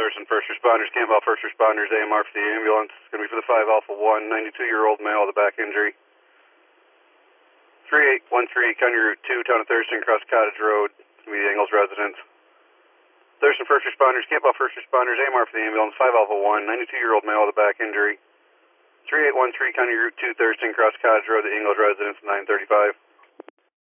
Thurston first responders, Campbell first responders, AMR for the ambulance. It's going to be for the 5 Alpha 1, 92-year-old male with a back injury. 3813, County Route 2, town of Thurston, across Cottage Road. It's going to be the Ingalls residence. Thurston first responders, Campbell first responders, AMR for the ambulance, 5 Alpha 1, 92-year-old male with a back injury. 3813, County Route 2, Thurston, across Cottage Road, the Ingalls residence, 935.